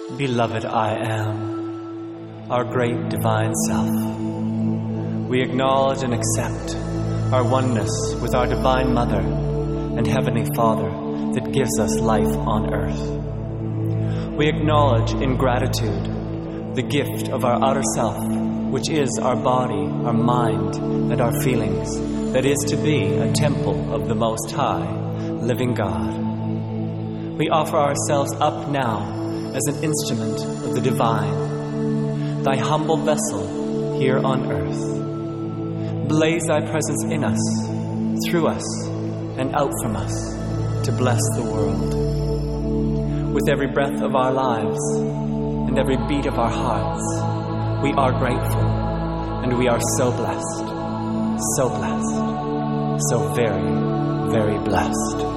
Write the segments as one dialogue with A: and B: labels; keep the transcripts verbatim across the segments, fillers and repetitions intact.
A: Beloved I am, our great divine self. We acknowledge and accept our oneness with our Divine Mother and Heavenly Father that gives us life on earth. We acknowledge in gratitude the gift of our outer self, which is our body, our mind, and our feelings, that is to be a temple of the Most High, living God. We offer ourselves up now as an instrument of the divine, thy humble vessel here on earth. Blaze thy presence in us, through us, and out from us to bless the world. With every breath of our lives and every beat of our hearts, we are grateful, and we are so blessed, so blessed, so very, very blessed.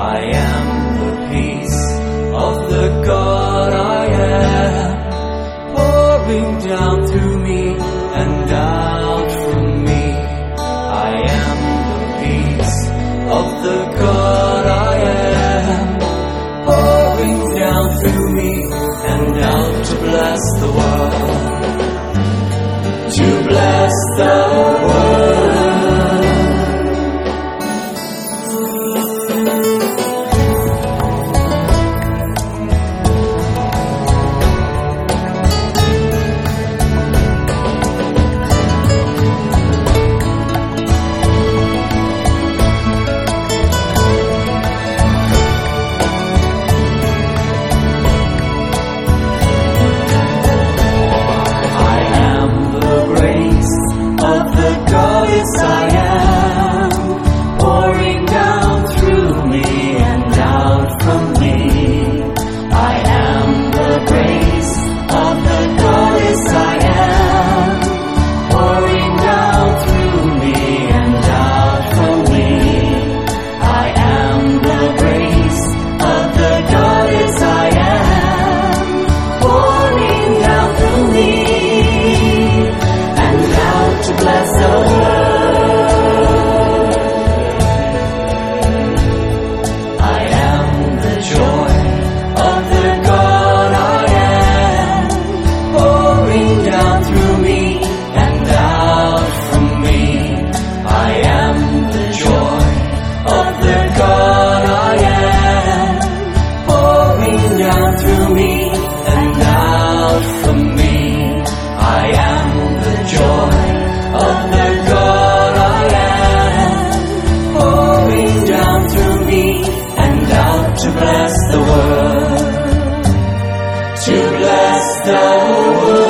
A: I am the peace of the God I am, pouring down through me and out from me. I am the peace of the God I am, pouring down through me and out to bless the world, to bless the world. To bless the world, to bless the world.